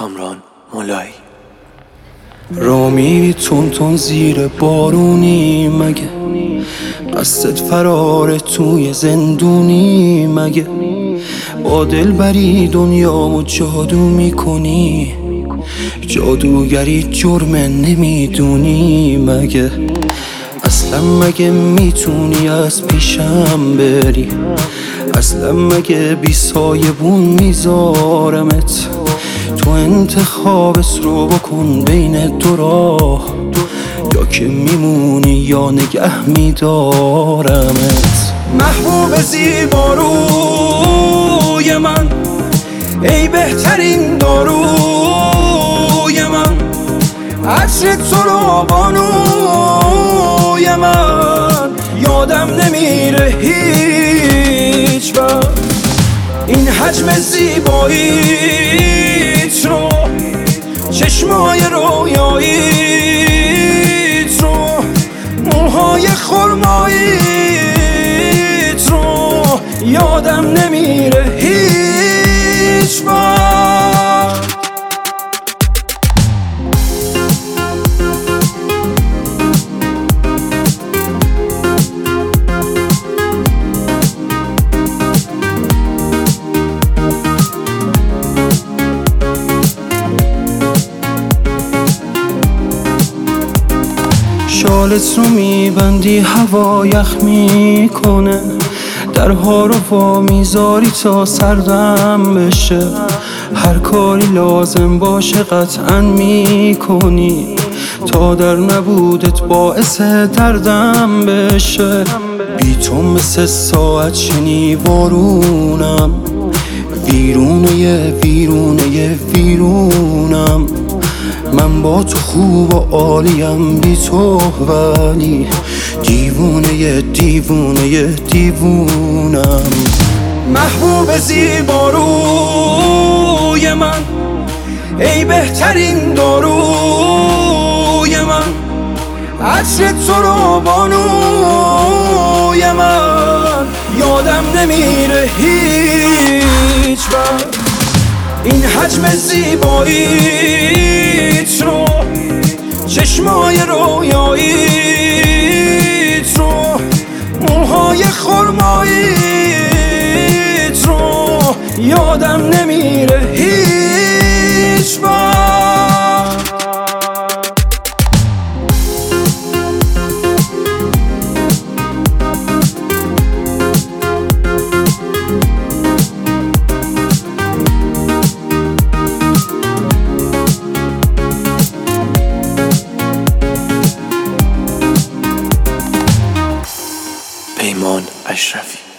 کامران مولایی. را میری تون زیر بارونی مگه؟ قصد فرار توی زندونی مگه؟ با دلبری دنیامو جادو میکنی، جادوگری جرم نمیدونی مگه؟ اصلا مگه میتونی از پیشم بری؟ اصلا مگه بی سایبون میذارمت؟ تو انتخابت رو بکن بین دو راه، یا که میمونی یا نگه میدارمت. محبوب زیباروی من، ای بهترین داروی من، عطر تو رو بانوی من، یادم نمیره هیچ وقت این حجم زیباییت رو، چشمای رویاییت رو، موهای خرماییت رو، یادم نمیره هیچ وقت. شالت رو میبندی هوا یخ میکنه، درها رو وا میذاری تا سردم بشه، هر کاری لازم باشه قطعا میکنی تا در نبودت باعث دردم بشه. بی تو مثل ساعت شنیوارونم، ویرونه ویرونم. من با تو خوب و عالیم، بی تو ولی دیوونم. محبوب زیباروی من، ای بهترین داروی من، عطر تو رو بانوی من، یادم نمیره هیچ وقت این حجم زیباییت رو، چشمای رویاییت رو، موهای خرماییت رو، یادم نمیره هیچ وقت. پیمان اشرفی.